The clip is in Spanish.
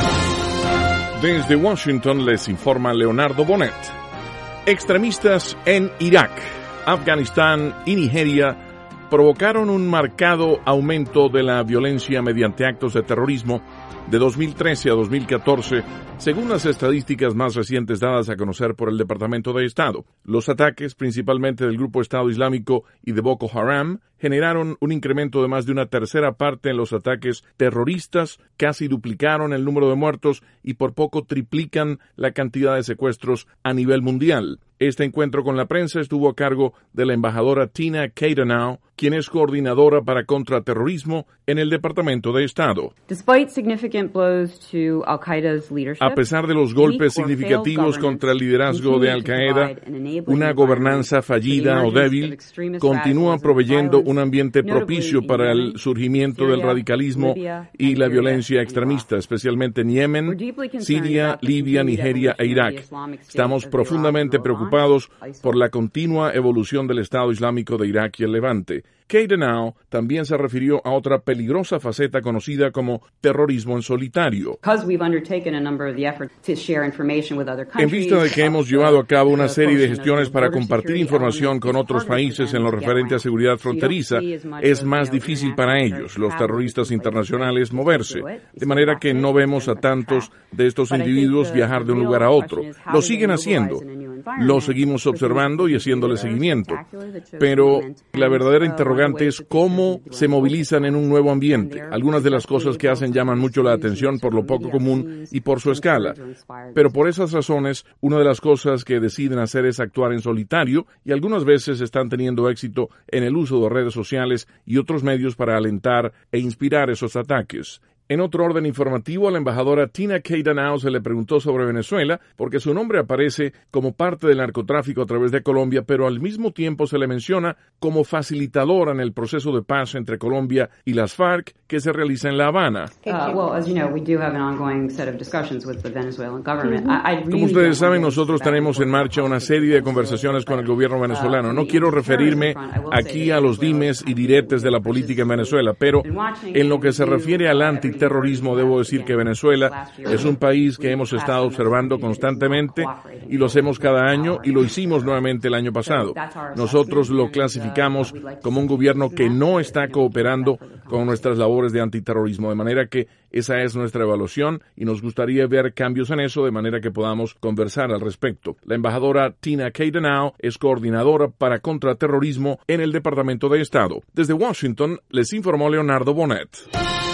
Desde Washington les informa Leonardo Bonet. Extremistas en Irak, Afganistán y Nigeria provocaron un marcado aumento de la violencia mediante actos de terrorismo de 2013 a 2014, según las estadísticas más recientes dadas a conocer por el Departamento de Estado. Los ataques, principalmente del Grupo Estado Islámico y de Boko Haram, generaron un incremento de más de una tercera parte en los ataques terroristas, casi duplicaron el número de muertos y por poco triplican la cantidad de secuestros a nivel mundial. Este encuentro con la prensa estuvo a cargo de la embajadora Tina Cadenau, quien es coordinadora para contraterrorismo en el Departamento de Estado. A pesar de los golpes significativos contra el liderazgo de Al-Qaeda, una gobernanza fallida o débil continúa proveyendo un ambiente propicio para el surgimiento del radicalismo y la violencia extremista, especialmente en Yemen, Siria, Libia, Nigeria e Irak. Estamos profundamente preocupados por la continua evolución del Estado Islámico de Irak y el Levante. Cadenau también se refirió a otra peligrosa faceta conocida como terrorismo en solitario. En vista de que hemos llevado a cabo una serie de gestiones para compartir información con otros países en lo referente a seguridad fronteriza, es más difícil para ellos, los terroristas internacionales, moverse, de manera que no vemos a tantos de estos individuos viajar de un lugar a otro. Lo siguen haciendo, lo seguimos observando y haciéndole seguimiento, pero la verdadera interrogación es cómo se movilizan en un nuevo ambiente. Algunas de las cosas que hacen llaman mucho la atención por lo poco común y por su escala. Pero por esas razones, una de las cosas que deciden hacer es actuar en solitario y algunas veces están teniendo éxito en el uso de redes sociales y otros medios para alentar e inspirar esos ataques. En otro orden informativo, a la embajadora Tina Cadenau se le preguntó sobre Venezuela, porque su nombre aparece como parte del narcotráfico a través de Colombia, pero al mismo tiempo se le menciona como facilitadora en el proceso de paz entre Colombia y las FARC que se realiza en La Habana. Como ustedes saben, nosotros tenemos en marcha una serie de conversaciones con el gobierno venezolano. No quiero referirme aquí a los dimes y diretes de la política en Venezuela, pero en lo que se refiere al antiterrorismo, debo decir que Venezuela es un país que hemos estado observando constantemente y lo hacemos cada año y lo hicimos nuevamente el año pasado. Nosotros lo clasificamos como un gobierno que no está cooperando con nuestras labores de antiterrorismo, de manera que esa es nuestra evaluación y nos gustaría ver cambios en eso de manera que podamos conversar al respecto. La embajadora Tina Cadenau es coordinadora para contraterrorismo en el Departamento de Estado. Desde Washington les informó Leonardo Bonet.